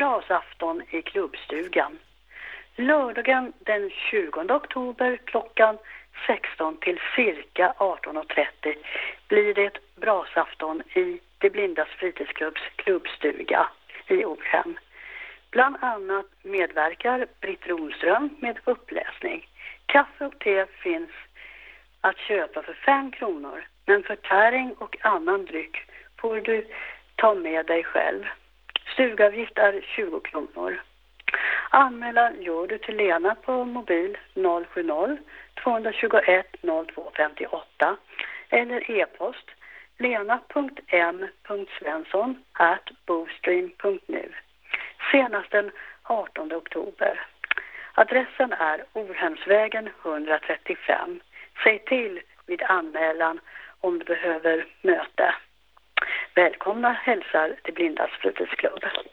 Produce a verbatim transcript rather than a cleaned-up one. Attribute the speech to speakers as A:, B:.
A: brasafton i klubbstugan. Lördagen den tjugonde oktober klockan sexton till cirka arton och trettio blir det brasafton i Det blindas fritidsklubbs klubbstuga i Orhem. Bland annat medverkar Britt Ronström med uppläsning. Kaffe och te finns att köpa för fem kronor, men förtäring och annan dryck får du ta med dig själv. Stugavgift är tjugo kronor. Anmälan gör du till Lena på mobil noll sju noll två två ett noll två fem åtta eller e-post lena punkt m punkt svensson at bostream punkt nu senast den artonde oktober. Adressen är Orhemsvägen etthundratrettiofem. Säg till vid anmälan om du behöver möte. Välkomna hälsar till Blindas fritidsklubb.